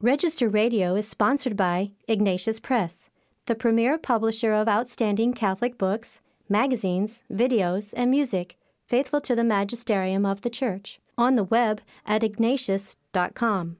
Register Radio is sponsored by Ignatius Press, the premier publisher of outstanding Catholic books, magazines, videos, and music, faithful to the magisterium of the Church. On the web at ignatius.com.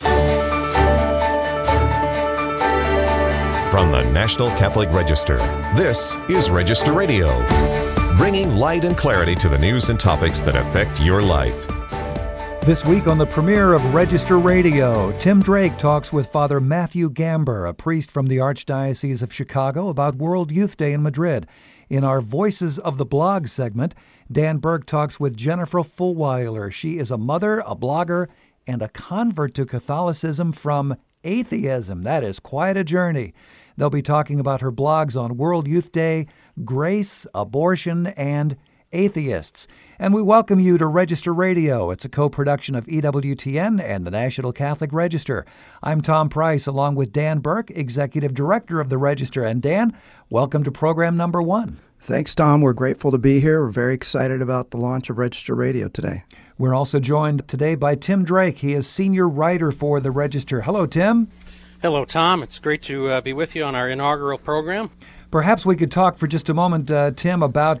From the National Catholic Register, this is Register Radio, bringing light and clarity to the news and topics that affect your life. This week on the premiere of Register Radio, Tim Drake talks with Father Matthew Gamber, a priest from the Archdiocese of Chicago, about World Youth Day in Madrid. In our Voices of the Blog segment, Dan Burke talks with Jennifer Fulwiler. She is a mother, a blogger, and a convert to Catholicism from atheism. That is quite a journey. They'll be talking about her blogs on World Youth Day, grace, abortion, and atheists. And we welcome you to Register Radio. It's a co-production of EWTN and the National Catholic Register. I'm Tom Price, along with Dan Burke, Executive Director of the Register. And Dan, welcome to program number 1. Thanks, Tom. We're grateful to be here. We're very excited about the launch of Register Radio today. We're also joined today by Tim Drake. He is senior writer for the Register. Hello, Tim. Hello, Tom. It's great to be with you on our inaugural program. Perhaps we could talk for just a moment, Tim,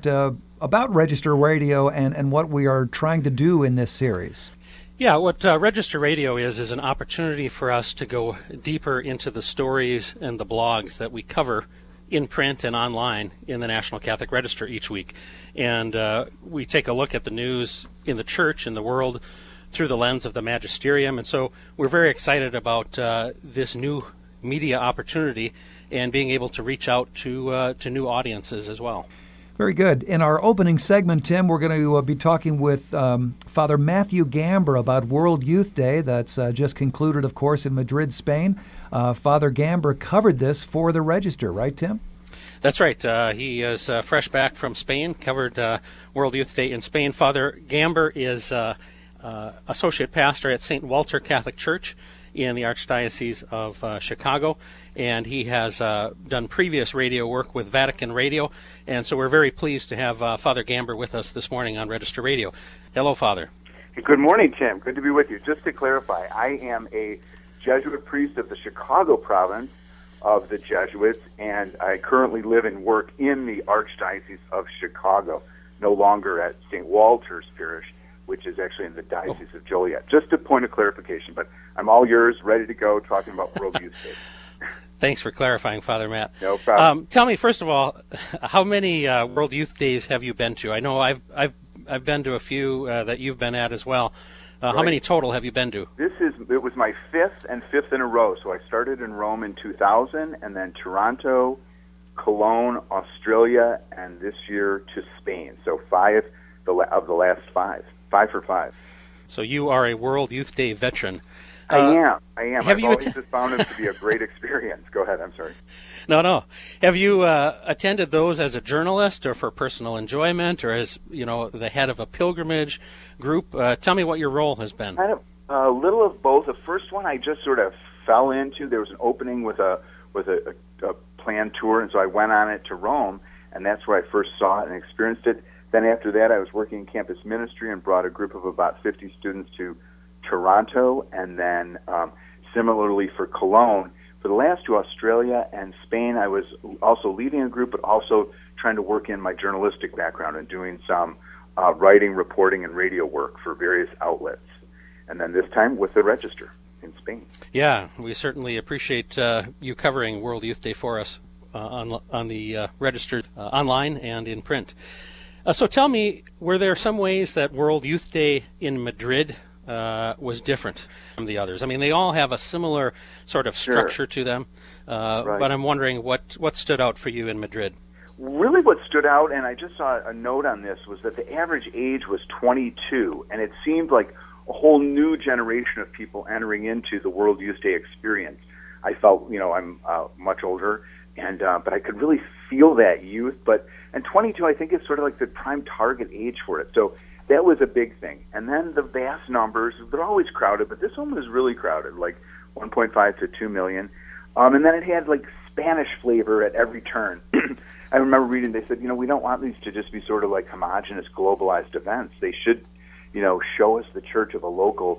about Register Radio and what we are trying to do in this series. Yeah, what Register Radio is an opportunity for us to go deeper into the stories and the blogs that we cover in print and online in the National Catholic Register each week. And we take a look at the news in the Church, in the world, through the lens of the magisterium. And so we're very excited about this new media opportunity and being able to reach out to new audiences as well. Very good. In our opening segment, Tim, we're going to be talking with Father Matthew Gamber about World Youth Day. That's just concluded, of course, in Madrid, Spain. Father Gamber covered this for the Register, right, Tim? That's right. He is fresh back from Spain, covered World Youth Day in Spain. Father Gamber is associate pastor at St. Walter Catholic Church in the Archdiocese of Chicago, and he has done previous radio work with Vatican Radio, and so we're very pleased to have Father Gamber with us this morning on Register Radio. Hello, Father. Good morning, Tim. Good to be with you. Just to clarify, I am a Jesuit priest of the Chicago province of the Jesuits, and I currently live and work in the Archdiocese of Chicago, no longer at St. Walter's Parish, which is actually in the Diocese of Joliet. Just a point of clarification, but I'm all yours, ready to go, talking about World Youth Day. Thanks for clarifying, Father Matt. No problem. Tell me, first of all, how many World Youth Days have you been to? I know I've been to a few that you've been at as well. Right. How many total have you been to? It was my fifth in a row. So I started in Rome in 2000, and then Toronto, Cologne, Australia, and this year to Spain. So 5 of the last 5. 5 for 5. So you are a World Youth Day veteran. I am. I've always just found it to be a great experience. Go ahead, I'm sorry. No. Have you attended those as a journalist or for personal enjoyment or as, the head of a pilgrimage group? Tell me what your role has been. Kind of a little of both. The first one I just sort of fell into. There was an opening with a planned tour, and so I went on it to Rome, and that's where I first saw it and experienced it. Then after that, I was working in campus ministry and brought a group of about 50 students to Toronto, and then similarly for Cologne. For the last two, Australia and Spain, I was also leading a group, but also trying to work in my journalistic background and doing some writing, reporting, and radio work for various outlets. And then this time with the Register in Spain. Yeah, we certainly appreciate you covering World Youth Day for us on the Register online and in print. So tell me, were there some ways that World Youth Day in Madrid was different from the others? I mean, they all have a similar sort of structure to them, Right. but I'm wondering what stood out for you in Madrid? Really what stood out, and I just saw a note on this, was that the average age was 22, and it seemed like a whole new generation of people entering into the World Youth Day experience. I felt, I'm much older, and but I could really feel that youth, and 22 I think is sort of like the prime target age for it. So that was a big thing. And then the vast numbers, they're always crowded, but this one was really crowded, like 1.5 to 2 million. And then it had like Spanish flavor at every turn. I remember reading, they said, we don't want these to just be sort of like homogenous, globalized events. They should, show us the church of a local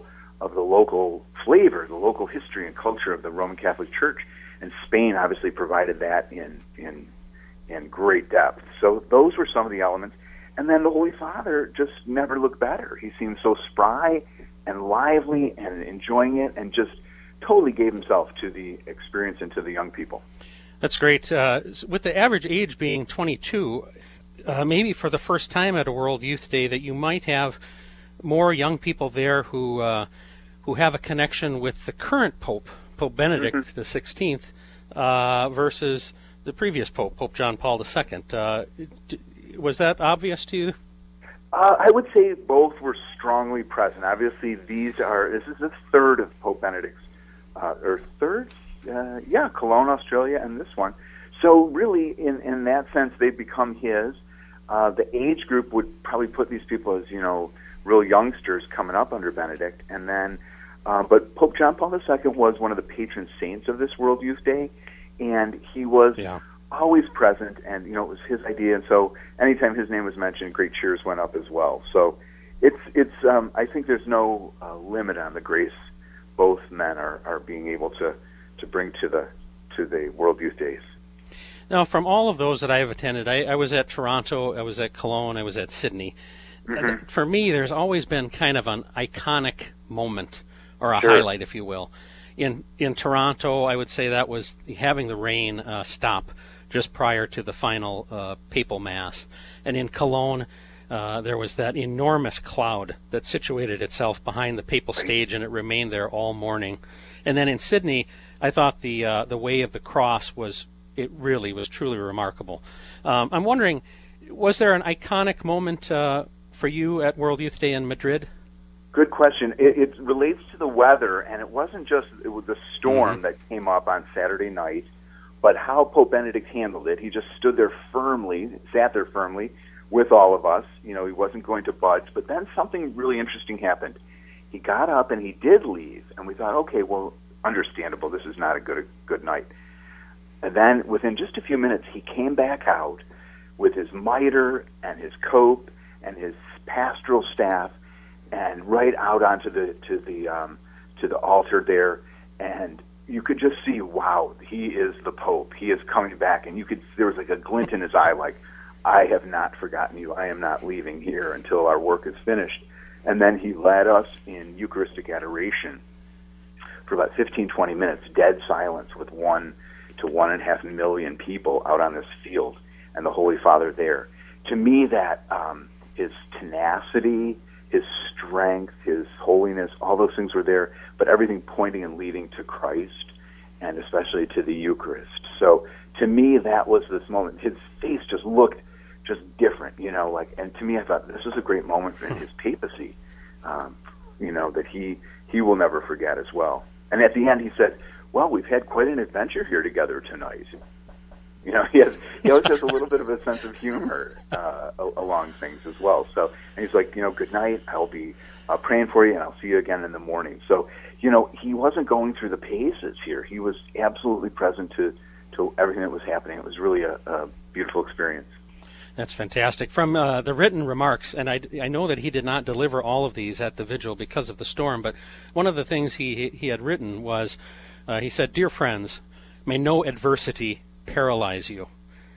of the local flavor, the local history and culture of the Roman Catholic Church. And Spain obviously provided that in great depth. So those were some of the elements. And then the Holy Father just never looked better. He seemed so spry and lively and enjoying it, and just totally gave himself to the experience and to the young people. That's great. With the average age being 22, maybe for the first time at a World Youth Day that you might have more young people there who have a connection with the current Pope, Pope Benedict XVI, versus the previous Pope, Pope John Paul II. Was that obvious to you? I would say both were strongly present. Obviously, this is the third of Pope Benedict's, Cologne, Australia, and this one. So really, in that sense, they've become his. The age group would probably put these people as, real youngsters coming up under Benedict. And then, but Pope John Paul II was one of the patron saints of this World Youth Day, and he was always present, and it was his idea, and so anytime his name was mentioned, great cheers went up as well. So it's I think there's no limit on the grace both men are being able to bring to the World Youth Days. Now, from all of those that I have attended, I was at Toronto, I was at Cologne, I was at Sydney. For me, there's always been kind of an iconic moment, or a highlight, if you will. In Toronto, I would say that was having the rain stop just prior to the final papal mass. And in Cologne, there was that enormous cloud that situated itself behind the papal stage, and it remained there all morning. And then in Sydney, I thought the way of the cross it really was truly remarkable. I'm wondering, was there an iconic moment for you at World Youth Day in Madrid? Good question. It relates to the weather, and it wasn't just the storm that came up on Saturday night, but how Pope Benedict handled it. He just sat there firmly with all of us. He wasn't going to budge. But then something really interesting happened. He got up and he did leave, and we thought, okay, well, understandable. This is not a good night. And then within just a few minutes, he came back out with his mitre and his cope and his pastoral staff, and right out onto the altar there, and you could just see, wow, he is the Pope. He is coming back, and there was like a glint in his eye, like, I have not forgotten you. I am not leaving here until our work is finished. And then he led us in Eucharistic adoration for about 15, 20 minutes, dead silence, with 1 to 1.5 million people out on this field, and the Holy Father there. To me, that his tenacity, his strength, his holiness, all those things were there, but everything pointing and leading to Christ, and especially to the Eucharist. So to me, that was this moment. His face just looked just different, and to me, I thought this was a great moment for his papacy, that he will never forget as well. And at the end, he said, well, we've had quite an adventure here together tonight. He always has a little bit of a sense of humor along things as well. So, and he's like, good night. I'll be praying for you, and I'll see you again in the morning. So, he wasn't going through the paces here. He was absolutely present to everything that was happening. It was really a beautiful experience. That's fantastic. From the written remarks, and I know that he did not deliver all of these at the vigil because of the storm, but one of the things he had written was, he said, "Dear friends, may no adversity paralyze you.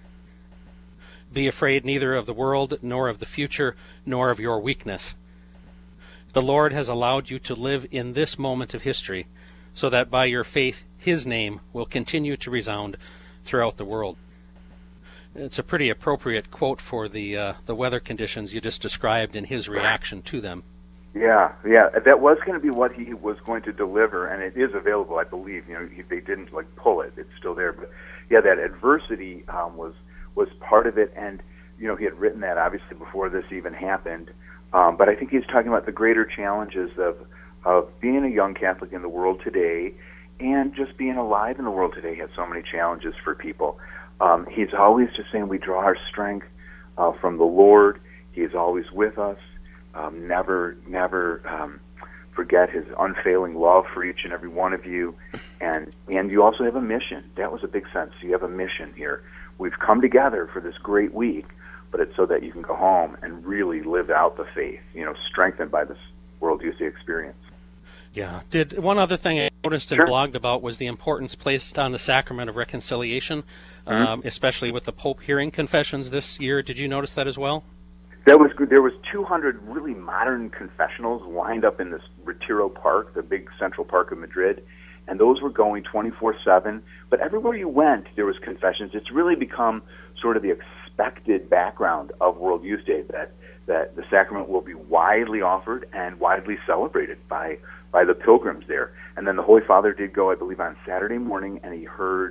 Be afraid neither of the world, nor of the future, nor of your weakness. The Lord has allowed you to live in this moment of history, so that by your faith His name will continue to resound throughout the world." It's a pretty appropriate quote for the weather conditions you just described and his reaction to them. Yeah, that was going to be what he was going to deliver, and it is available, I believe. They didn't pull it; it's still there. But yeah, that adversity was part of it, and he had written that obviously before this even happened. But I think he's talking about the greater challenges of being a young Catholic in the world today, and just being alive in the world today has so many challenges for people. He's always just saying we draw our strength from the Lord. He is always with us. Never forget His unfailing love for each and every one of you. And you also have a mission. That was a big sense. You have a mission here. We've come together for this great week, but it's so that you can go home and really live out the faith, strengthened by this World Youth Day experience. Yeah. One other thing I noticed and Sure. blogged about was the importance placed on the sacrament of reconciliation, especially with the Pope hearing confessions this year. Did you notice that as well? That was good. There was 200 really modern confessionals lined up in this Retiro Park, the big central park of Madrid, and those were going 24/7. But everywhere you went, there was confessions. It's really become sort of the expected background of World Youth Day that the sacrament will be widely offered and widely celebrated by the pilgrims there. And then the Holy Father did go, I believe, on Saturday morning, and he heard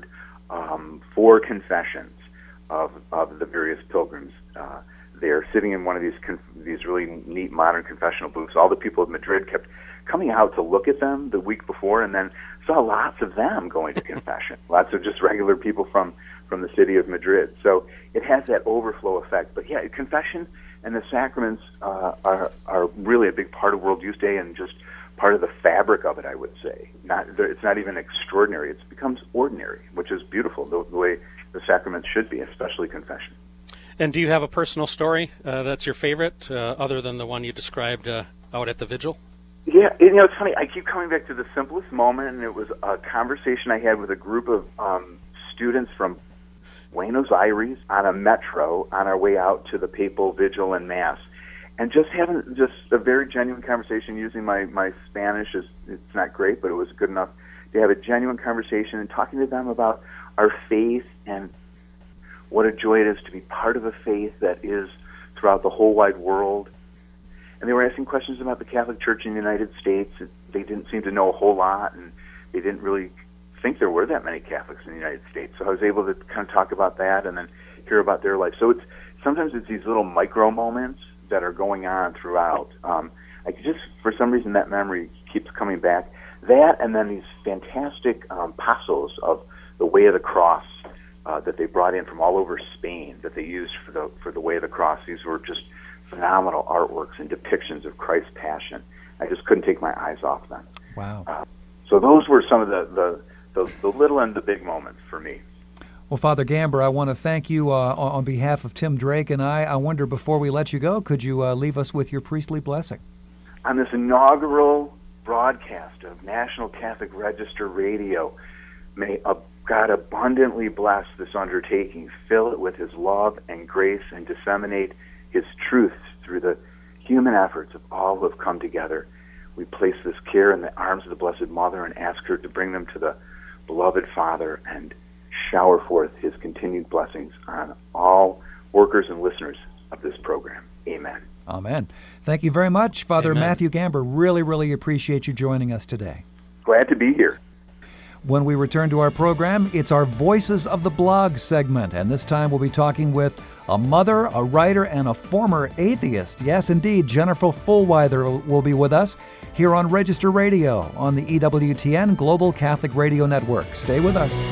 4 confessions of the various pilgrims there, sitting in one of these really neat modern confessional booths. All the people of Madrid kept coming out to look at them the week before, and then saw lots of them going to confession. Lots of just regular people from the city of Madrid. So it has that overflow effect. But yeah, confession and the sacraments are really a big part of World Youth Day, and just part of the fabric of it, I would say. It's not even extraordinary. It becomes ordinary, which is beautiful, the way the sacraments should be, especially confession. And do you have a personal story that's your favorite, other than the one you described out at the vigil? Yeah, it's funny. I keep coming back to the simplest moment, and it was a conversation I had with a group of students from Buenos Aires on a metro on our way out to the papal vigil and mass. And just having just a very genuine conversation using my Spanish. It's not great, but it was good enough to have a genuine conversation and talking to them about our faith and what a joy it is to be part of a faith that is throughout the whole wide world. And they were asking questions about the Catholic Church in the United States. They didn't seem to know a whole lot, and they didn't really think there were that many Catholics in the United States. So I was able to kind of talk about that and then hear about their life. So sometimes it's these little micro moments that are going on throughout. I just, for some reason, that memory keeps coming back. That, and then these fantastic pasos of the Way of the Cross that they brought in from all over Spain that they used for the Way of the Cross. These were just phenomenal artworks and depictions of Christ's Passion. I just couldn't take my eyes off them. Wow. So those were some of the little and the big moments for me. Well, Father Gamber, I want to thank you on behalf of Tim Drake and I wonder, before we let you go, could you leave us with your priestly blessing? On this inaugural broadcast of National Catholic Register Radio, may God abundantly bless this undertaking, fill it with his love and grace, and disseminate his truths through the human efforts of all who have come together. We place this care in the arms of the Blessed Mother and ask her to bring them to the beloved Father and shower forth his continued blessings on all workers and listeners of this program. Amen. Amen. Thank you very much, Father Amen. Matthew Gamber. Really, really appreciate you joining us today. Glad to be here. When we return to our program, it's our Voices of the Blog segment, and this time we'll be talking with a mother, a writer, and a former atheist. Yes, indeed, Jennifer Fulweiler will be with us here on Register Radio on the EWTN Global Catholic Radio Network. Stay with us.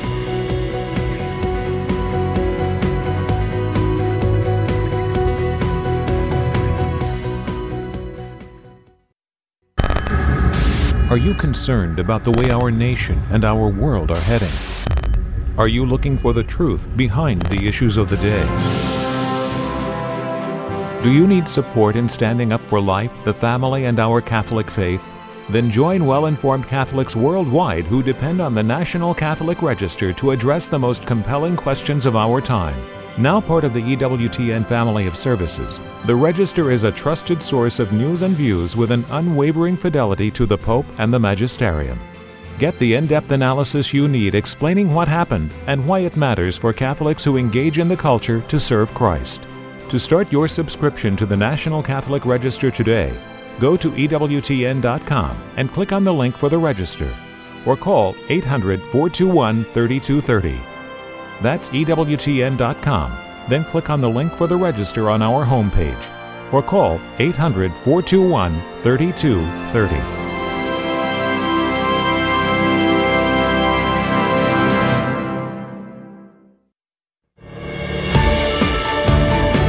Are you concerned about the way our nation and our world are heading? Are you looking for the truth behind the issues of the day? Do you need support in standing up for life, the family, and our Catholic faith? Then join well-informed Catholics worldwide who depend on the National Catholic Register to address the most compelling questions of our time. Now part of the EWTN family of services, the Register is a trusted source of news and views with an unwavering fidelity to the Pope and the Magisterium. Get the in-depth analysis you need explaining what happened and why it matters for Catholics who engage in the culture to serve Christ. To start your subscription to the National Catholic Register today, go to EWTN.com and click on the link for the Register, or call 800-421-3230. That's EWTN.com. Then click on the link for the Register on our homepage, or call 800-421-3230.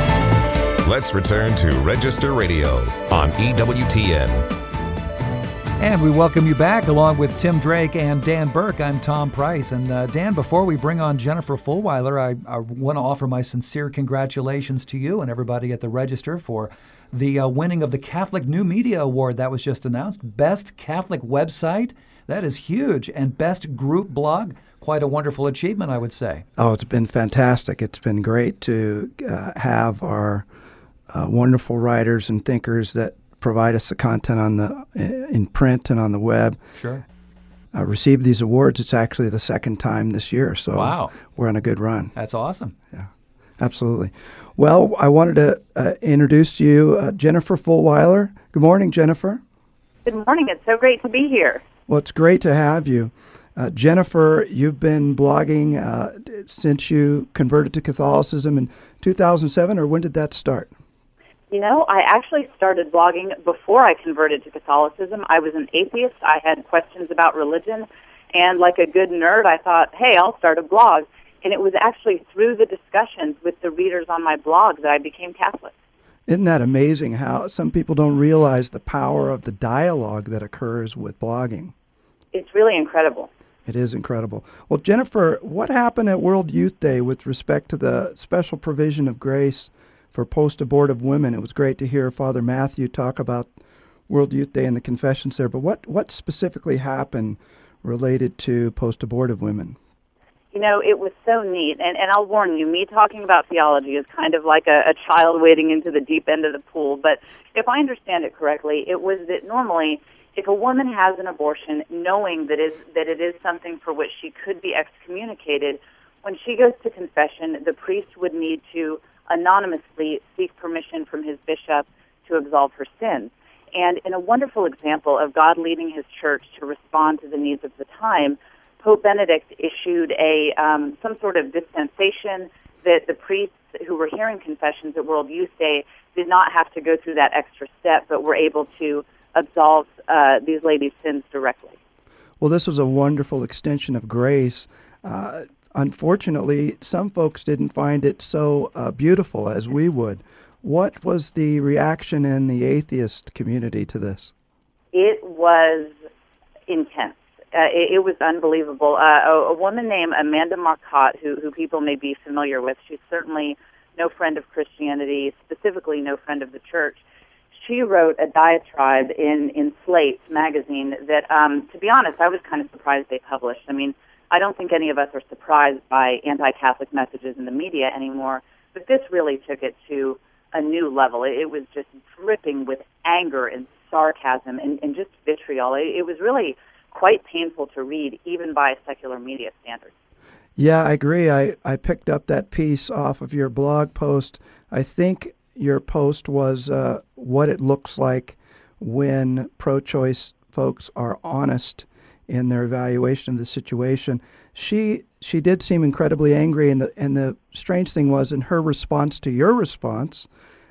Let's return to Register Radio on EWTN. And we welcome you back along with Tim Drake and Dan Burke. I'm Tom Price. And Dan, before we bring on Jennifer Fulwiler, I want to offer my sincere congratulations to you and everybody at the Register for the winning of the Catholic New Media Award that was just announced. Best Catholic website. That is huge. And best group blog. Quite a wonderful achievement, I would say. Oh, it's been fantastic. It's been great to have our wonderful writers and thinkers that provide us the content in print and on the web. Sure. Received these awards. It's actually the second time this year, so wow. We're on a good run. That's awesome. Yeah, absolutely. Well, I wanted to introduce to you Jennifer Fulwiler. Good morning, Jennifer. Good morning. It's so great to be here. Well, it's great to have you. Jennifer, you've been blogging since you converted to Catholicism in 2007, or when did that start? You know, I actually started blogging before I converted to Catholicism. I was an atheist. I had questions about religion, and like a good nerd, I thought, hey, I'll start a blog. And it was actually through the discussions with the readers on my blog that I became Catholic. Isn't that amazing how some people don't realize the power of the dialogue that occurs with blogging? It's really incredible. It is incredible. Well, Jennifer, what happened at World Youth Day with respect to the special provision of grace for post-abortive women? It was great to hear Father Matthew talk about World Youth Day and the confessions there, but what specifically happened related to post-abortive women? You know, it was so neat, and I'll warn you, me talking about theology is kind of like a child wading into the deep end of the pool, but if I understand it correctly, it was that normally if a woman has an abortion, knowing that it is something for which she could be excommunicated, when she goes to confession, the priest would need to anonymously seek permission from his bishop to absolve her sins. And in a wonderful example of God leading his church to respond to the needs of the time, Pope Benedict issued some sort of dispensation that the priests who were hearing confessions at World Youth Day did not have to go through that extra step, but were able to absolve these ladies' sins directly. Well, this was a wonderful extension of grace. Unfortunately, some folks didn't find it so beautiful as we would. What was the reaction in the atheist community to this? It was intense. It was unbelievable. A woman named Amanda Marcotte, who people may be familiar with, she's certainly no friend of Christianity, specifically no friend of the church. She wrote a diatribe in Slate magazine that, to be honest, I was kind of surprised they published. I mean, I don't think any of us are surprised by anti-Catholic messages in the media anymore, but this really took it to a new level. It was just dripping with anger and sarcasm and just vitriol. It was really quite painful to read, even by secular media standards. Yeah, I agree. I picked up that piece off of your blog post. I think your post was what it looks like when pro-choice folks are honest in their evaluation of the situation. She did seem incredibly angry, and the strange thing was, in her response to your response,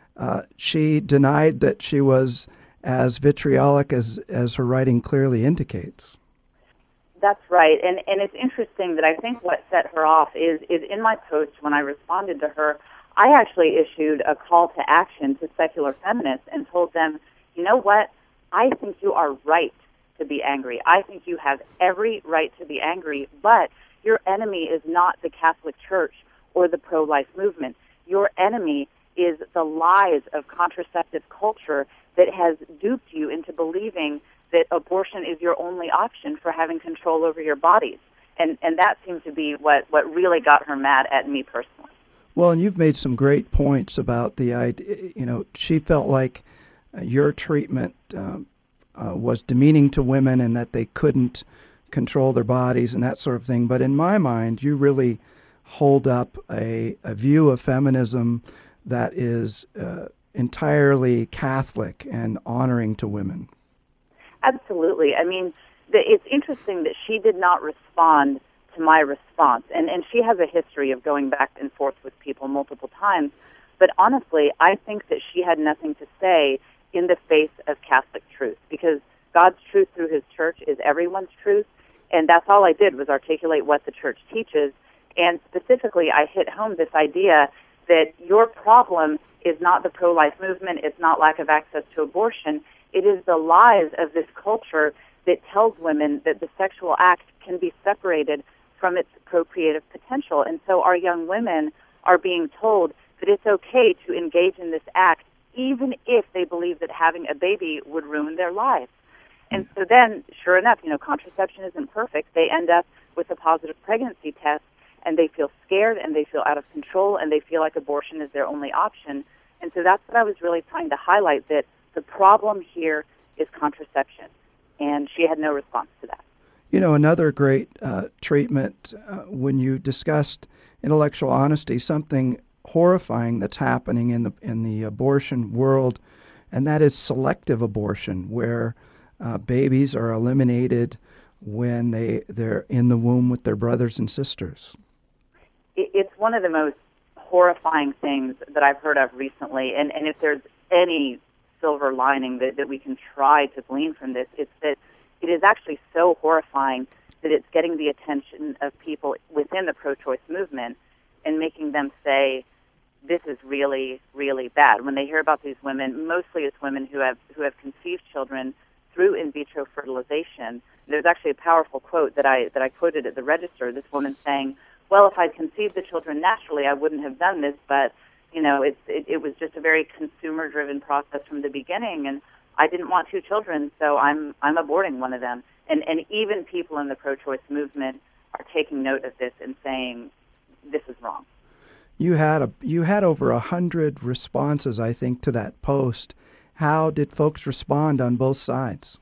she denied that she was as vitriolic as her writing clearly indicates. That's right, and it's interesting that I think what set her off is in my post when I responded to her, I actually issued a call to action to secular feminists and told them, you know what, I think you are right to be angry. I think you have every right to be angry, but your enemy is not the Catholic Church or the pro-life movement. Your enemy is the lies of contraceptive culture that has duped you into believing that abortion is your only option for having control over your bodies. And that seemed to be what really got her mad at me personally. Well, and you've made some great points about the idea. You know, she felt like your treatment was demeaning to women and that they couldn't control their bodies and that sort of thing. But in my mind, you really hold up a view of feminism that is entirely Catholic and honoring to women. Absolutely. I mean, it's interesting that she did not respond to my response. And she has a history of going back and forth with people multiple times. But honestly, I think that she had nothing to say in the face of Catholic truth, because God's truth through his church is everyone's truth. And that's all I did was articulate what the church teaches. And specifically, I hit home this idea that your problem is not the pro-life movement, it's not lack of access to abortion, It is the lies of this culture that tells women that the sexual act can be separated from its procreative potential. And so our young women are being told that it's okay to engage in this act even if they believe that having a baby would ruin their lives. And so then, sure enough, contraception isn't perfect. They end up with a positive pregnancy test, and they feel scared, and they feel out of control, and they feel like abortion is their only option. And so that's what I was really trying to highlight, that the problem here is contraception. And she had no response to that. Another great treatment when you discussed intellectual honesty, something horrifying that's happening in the abortion world, and that is selective abortion, where babies are eliminated when they're in the womb with their brothers and sisters. It's one of the most horrifying things that I've heard of recently, and if there's any silver lining that we can try to glean from this, it's that it is actually so horrifying that it's getting the attention of people within the pro-choice movement and making them say, this is really, really bad. When they hear about these women, mostly it's women who have conceived children through in vitro fertilization. There's actually a powerful quote that I quoted at the Register. This woman saying, "Well, if I'd conceived the children naturally, I wouldn't have done this, but it was just a very consumer-driven process from the beginning, and I didn't want 2 children, so I'm aborting one of them." And even people in the pro-choice movement are taking note of this and saying, this is wrong. You had over 100 responses, I think, to that post. How did folks respond on both sides?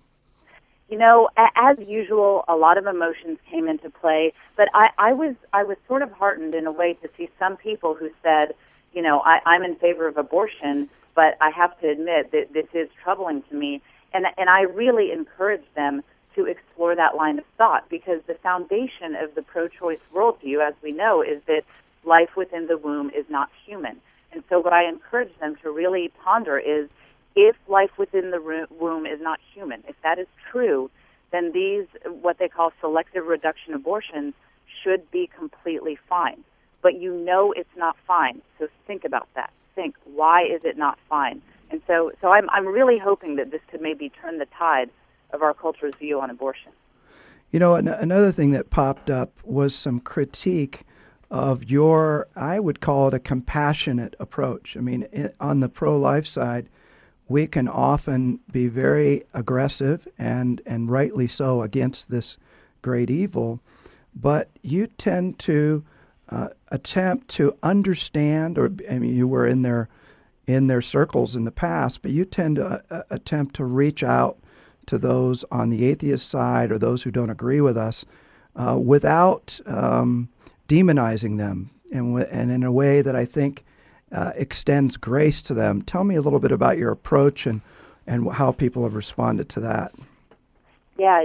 As usual, a lot of emotions came into play, but I was sort of heartened in a way to see some people who said, I'm in favor of abortion, but I have to admit that this is troubling to me, and I really encourage them to explore that line of thought, because the foundation of the pro-choice worldview, as we know, is that life within the womb is not human. And so what I encourage them to really ponder is, if life within the womb is not human, if that is true, then these, what they call selective reduction abortions, should be completely fine. But it's not fine, so think about that. Think, why is it not fine? And so I'm really hoping that this could maybe turn the tide of our culture's view on abortion. Another thing that popped up was some critique of your, I would call it a compassionate approach. I mean, on the pro-life side, we can often be very aggressive and rightly so against this great evil, but you tend to attempt to understand, you were in their circles in the past, but you tend to attempt to reach out to those on the atheist side or those who don't agree with us without demonizing them, and in a way that I think extends grace to them. Tell me a little bit about your approach and how people have responded to that. Yeah,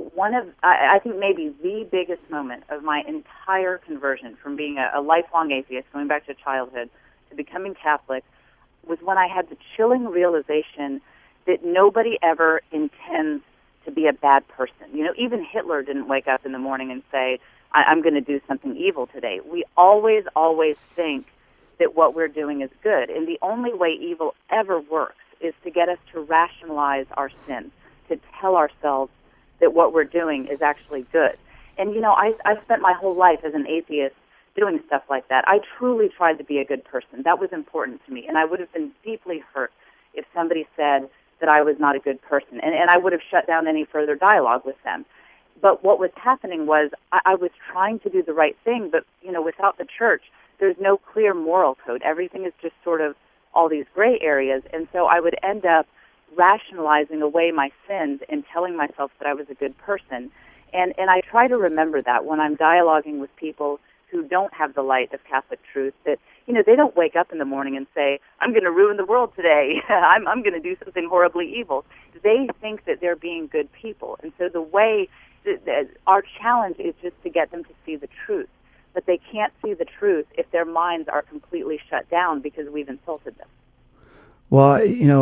I think maybe the biggest moment of my entire conversion from being a lifelong atheist, going back to childhood, to becoming Catholic, was when I had the chilling realization that nobody ever intends to be a bad person. Even Hitler didn't wake up in the morning and say, I'm going to do something evil today. We always think that what we're doing is good. And the only way evil ever works is to get us to rationalize our sins, to tell ourselves that what we're doing is actually good. And, I spent my whole life as an atheist doing stuff like that. I truly tried to be a good person. That was important to me. And I would have been deeply hurt if somebody said that I was not a good person. And I would have shut down any further dialogue with them. But what was happening was I was trying to do the right thing, but, without the church, there's no clear moral code. Everything is just sort of all these gray areas. And so I would end up rationalizing away my sins and telling myself that I was a good person. And I try to remember that when I'm dialoguing with people who don't have the light of Catholic truth, that, they don't wake up in the morning and say, I'm going to ruin the world today. I'm going to do something horribly evil. They think that they're being good people. And so the way, our challenge is just to get them to see the truth. But they can't see the truth if their minds are completely shut down because we've insulted them. Well,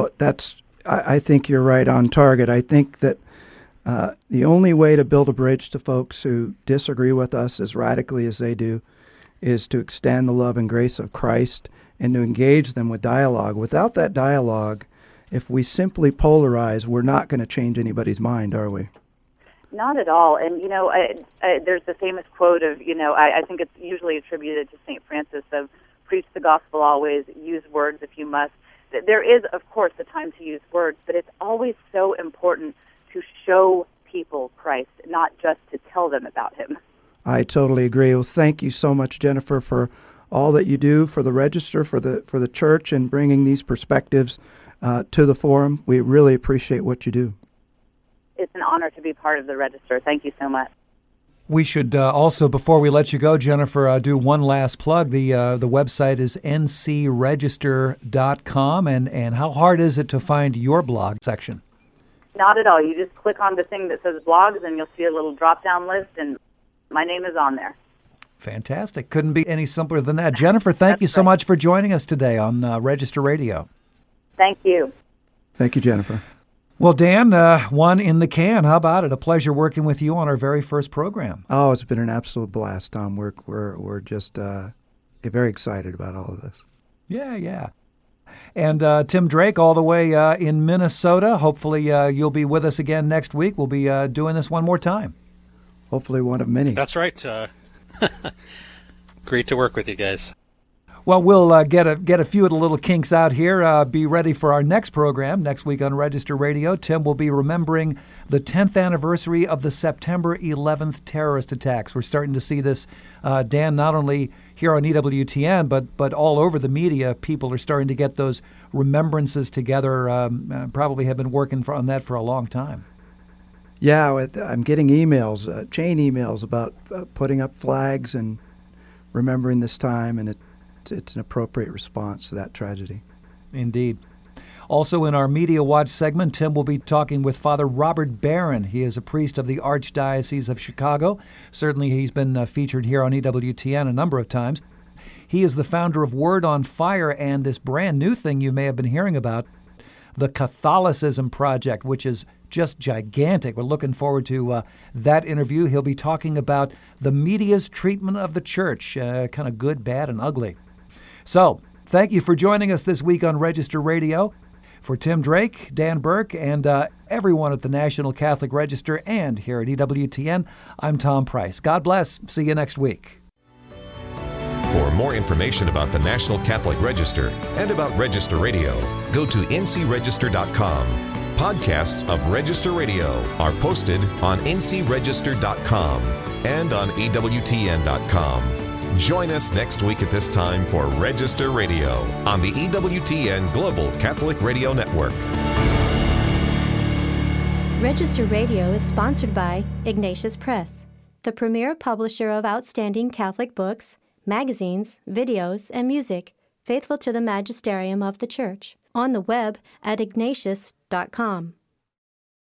I think you're right on target. I think that the only way to build a bridge to folks who disagree with us as radically as they do is to extend the love and grace of Christ and to engage them with dialogue. Without that dialogue, if we simply polarize, we're not going to change anybody's mind, are we? Not at all. And, there's the famous quote of, I think it's usually attributed to St. Francis of preach the gospel always, use words if you must. There is, of course, a time to use words, but it's always so important to show people Christ, not just to tell them about him. I totally agree. Well, thank you so much, Jennifer, for all that you do for the Register, for the church, and bringing these perspectives to the forum. We really appreciate what you do. It's an honor to be part of the Register. Thank you so much. We should also, before we let you go, Jennifer, do one last plug. The website is ncregister.com, and how hard is it to find your blog section? Not at all. You just click on the thing that says blogs, and you'll see a little drop-down list, and my name is on there. Fantastic. Couldn't be any simpler than that. Jennifer, thank you so much for joining us today on Register Radio. Thank you. Thank you, Jennifer. Well, Dan, one in the can. How about it? A pleasure working with you on our very first program. Oh, it's been an absolute blast, Tom. We're just very excited about all of this. Yeah. And Tim Drake, all the way in Minnesota. Hopefully you'll be with us again next week. We'll be doing this one more time. Hopefully one of many. That's right. Great to work with you guys. Well, we'll get a few of the little kinks out here. Be ready for our next program next week on Register Radio. Tim will be remembering the 10th anniversary of the September 11th terrorist attacks. We're starting to see this, Dan, not only here on EWTN, but all over the media. People are starting to get those remembrances together. Probably have been working on that for a long time. Yeah, I'm getting emails, chain emails about putting up flags and remembering this time, and it's an appropriate response to that tragedy. Indeed. Also in our Media Watch segment, Tim will be talking with Father Robert Barron. He is a priest of the Archdiocese of Chicago. Certainly he's been featured here on EWTN a number of times. He is the founder of Word on Fire and this brand new thing you may have been hearing about, the Catholicism Project, which is just gigantic. We're looking forward to that interview. He'll be talking about the media's treatment of the church, kind of good, bad, and ugly. So, thank you for joining us this week on Register Radio. For Tim Drake, Dan Burke, and everyone at the National Catholic Register and here at EWTN, I'm Tom Price. God bless. See you next week. For more information about the National Catholic Register and about Register Radio, go to ncregister.com. Podcasts of Register Radio are posted on ncregister.com and on EWTN.com. Join us next week at this time for Register Radio on the EWTN Global Catholic Radio Network. Register Radio is sponsored by Ignatius Press, the premier publisher of outstanding Catholic books, magazines, videos, and music, faithful to the magisterium of the Church. On the web at ignatius.com.